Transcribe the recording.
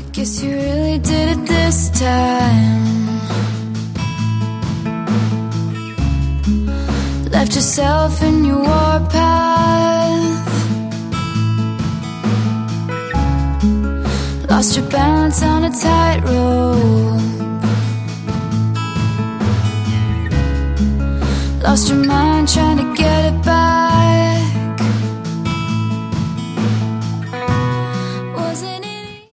Guess you really did it this time. Left yourself in your warpath. Lost your balance on a tightrope. Lost your mind trying to get it back.